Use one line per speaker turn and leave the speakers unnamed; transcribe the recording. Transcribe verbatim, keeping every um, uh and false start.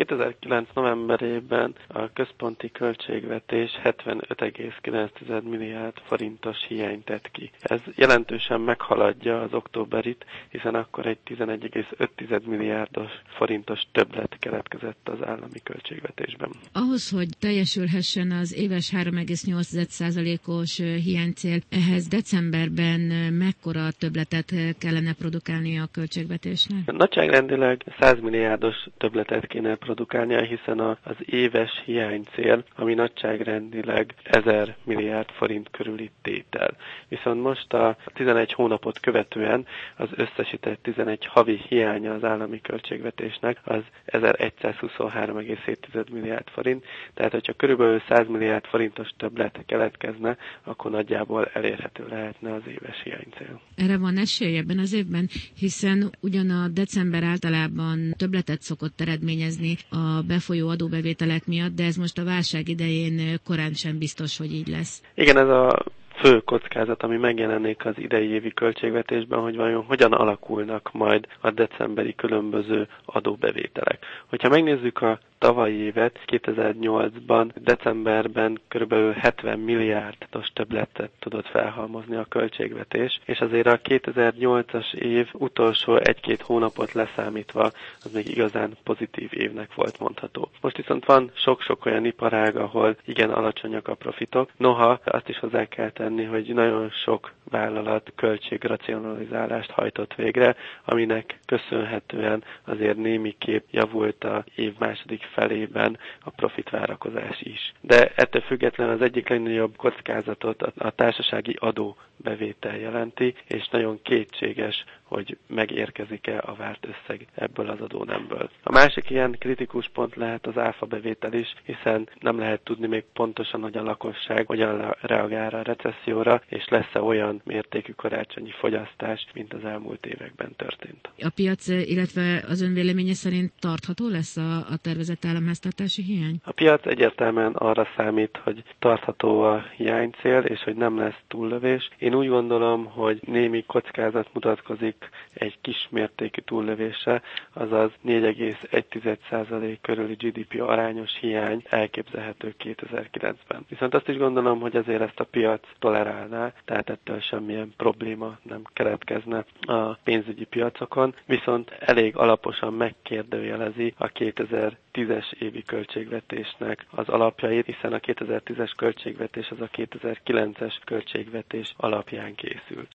kétezer-kilenc novemberében a központi költségvetés hetvenöt egész kilenc milliárd forintos hiányt tett ki. Ez jelentősen meghaladja az októberit, hiszen akkor egy tizenegy egész öt milliárdos forintos többlet keletkezett az állami költségvetésben.
Ahhoz, hogy teljesülhessen az éves három egész nyolc százalékos hiánycél, ehhez decemberben mekkora többletet kellene produkálnia a költségvetésnek?
Nagyságrendileg száz milliárdos többletet kéne produkálnia, hiszen az éves hiánycél, ami nagyságrendileg ezer milliárd forint körüli tétel. Viszont most a tizenegy hónapot követően az összesített tizenegy havi hiánya az állami költségvetésnek az ezeregyszázhuszonhárom egész hét milliárd forint, tehát hogyha körülbelül száz milliárd forintos többlet keletkezne, akkor nagyjából elérhető lehetne az éves hiánycél.
Erre van esély ebben az évben, hiszen ugyan a december általában többletet szokott eredményezni a befolyó adóbevételek miatt, de ez most a válság idején korán sem biztos, hogy így lesz.
Igen, ez a fő kockázat, ami megjelenik az idei évi költségvetésben, hogy vajon hogyan alakulnak majd a decemberi különböző adóbevételek. Hogyha megnézzük a tavalyi évet, kétezer-nyolcban, decemberben kb. hetven milliárdos többletet tudott felhalmozni a költségvetés, és azért a kétezer-nyolcas év utolsó egy-két hónapot leszámítva az még igazán pozitív évnek volt mondható. Most viszont van sok-sok olyan iparág, ahol igen alacsonyak a profitok, noha azt is hozzá kell tenni, hogy nagyon sok vállalat költségracionalizálást hajtott végre, aminek köszönhetően azért némiképp javult a év második felében a profitvárakozás is. De ettől függetlenül az egyik legnagyobb kockázatot a társasági adóbevétel jelenti, és nagyon kétséges, hogy megérkezik-e a várt összeg ebből az adónemből. A másik ilyen kritikus pont lehet az áfa bevétel is, hiszen nem lehet tudni még pontosan, hogy a lakosság hogyan reagál a recesszióra, és lesz-e olyan mértékű karácsonyi fogyasztás, mint az elmúlt években történt.
A piac, illetve az ön véleménye szerint tartható lesz a, a tervezett államháztartási hiány?
A piac egyértelműen arra számít, hogy tartható a hiánycél, és hogy nem lesz túllövés. Én úgy gondolom, hogy némi kockázat mutatkozik egy kismértékű túllövése, azaz négy egész egy százalék körüli gé dé pé arányos hiány elképzelhető kétezer-kilencben. Viszont azt is gondolom, hogy azért ezt a piac tolerálná, tehát ettől semmilyen probléma nem keletkezne a pénzügyi piacokon, viszont elég alaposan megkérdőjelezi a kétezer-tízes évi költségvetésnek az alapjait, hiszen a kétezer-tízes költségvetés az a kétezer-kilences költségvetés alapján készült.